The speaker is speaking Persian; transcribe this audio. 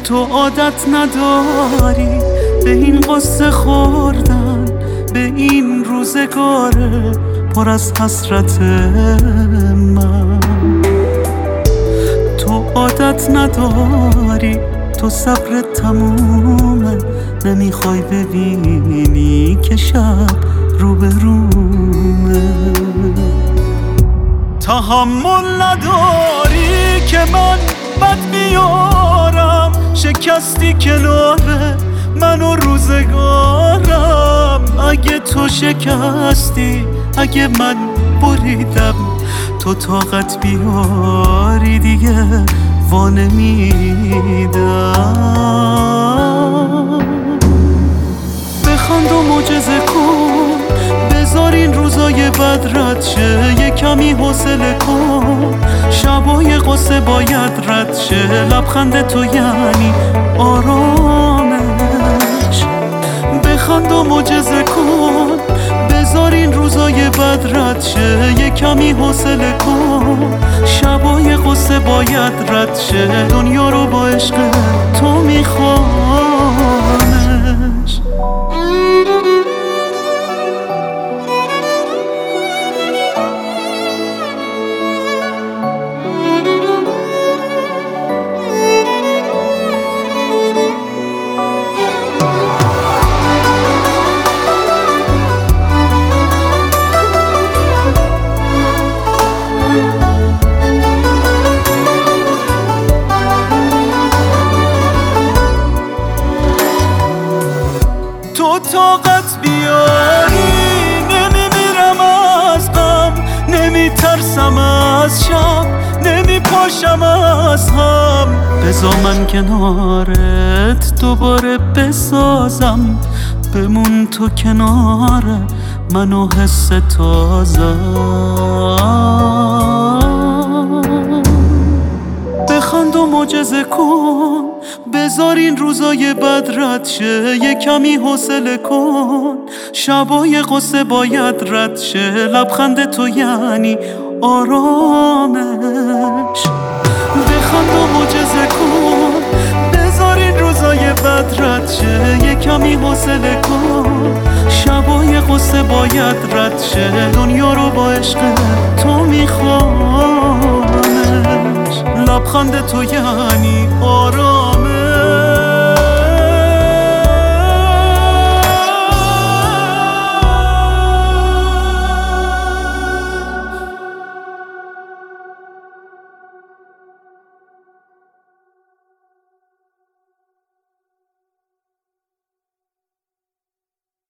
تو عادت نداری به این قصه خوردن، به این روزگار پر از حسرت من. تو عادت نداری، تو صبر تمومه، نمیخوای ببینی که شب روبرومه. تحمل نداری که من بد میارم، شکستی کنار من و روزگارم. اگه تو شکستی، اگه من بریدم، تو طاقت بیاری دیگه وانمیدم. بخند و معجزه کن، بذار این روزای بد رد شه. یه کمی حوصله کن، شبای قصه باید رد شه. لبخند تو یعنی آرامش. بخند و معجزه کن، بذار این روزای بد رد شه. یه کمی حوصله کن، شبای قصه باید رد شه. دنیا رو با عشق تو میخوانش. تو طاقت بیاری، نمیمیرم از غم، نمیترسم از شب، نمیپاشم از هم. بذار من کنارت دوباره بسازم، بمون تو کنار من و حس تازم. بخند و معجزه کن، بذار این روزای بد رد شه. یه کمی حوصله کن، شبای قصه باید رد شه. لبخند تو یعنی آرامش. بخند و معجزه کن، بذار این روزای بد رد شه. یه کمی حوصله کن، شبای قصه باید رد شه. دنیا رو با عشق تو میخوانش. لبخند تو یعنی آرامش.